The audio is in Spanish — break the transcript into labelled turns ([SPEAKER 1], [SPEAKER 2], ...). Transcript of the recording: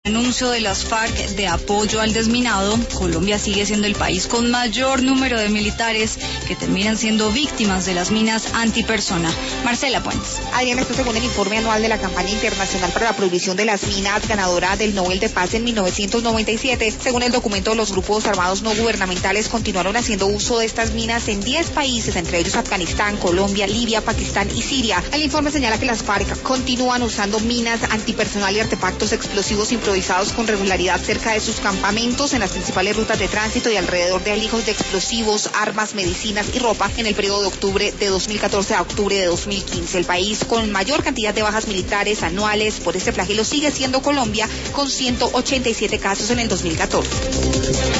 [SPEAKER 1] Anuncio de las FARC de apoyo al desminado, Colombia sigue siendo el país con mayor número de militares que terminan siendo víctimas de las minas antipersona. Marcela Puentes.
[SPEAKER 2] Adriana, esto según el informe anual de la campaña internacional para la prohibición de las minas, ganadora del Nobel de Paz en 1997. Según el documento, los grupos armados no gubernamentales continuaron haciendo uso de estas minas en 10 países, entre ellos Afganistán, Colombia, Libia, Pakistán y Siria. El informe señala que las FARC continúan usando minas antipersonal y artefactos explosivos improvisados con regularidad cerca de sus campamentos, en las principales rutas de tránsito y alrededor de alijos de explosivos, armas, medicinas y ropa en el periodo de octubre de 2014 a octubre de 2015. El país con mayor cantidad de bajas militares anuales por este flagelo sigue siendo Colombia, con 187 casos en el 2014.